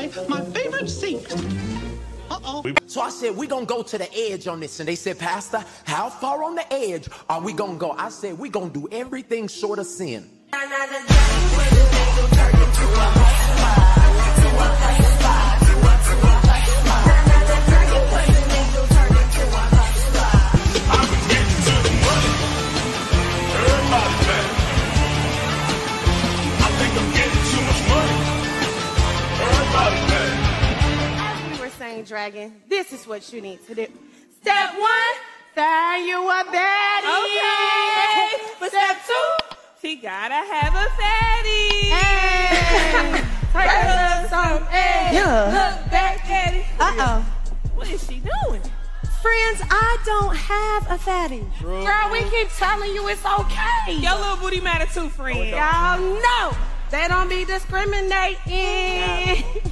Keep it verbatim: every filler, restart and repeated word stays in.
my, my favorite seat. Uh-oh. So I said, we gonna go to the edge on this. And they said, Pastor, how far on the edge are we gonna go? I said, we gonna do everything short of sin. Dragon, this is what you need to do. Step one, find you a baddie. Okay. But step two, she gotta have a fatty. Hey. Take some eggs. Yeah. Look back at it. Uh-oh. What is she doing? Friends, I don't have a fatty. Girl, Girl, we keep telling you it's okay. Your little booty matter too, friend. Y'all know they don't be discriminating.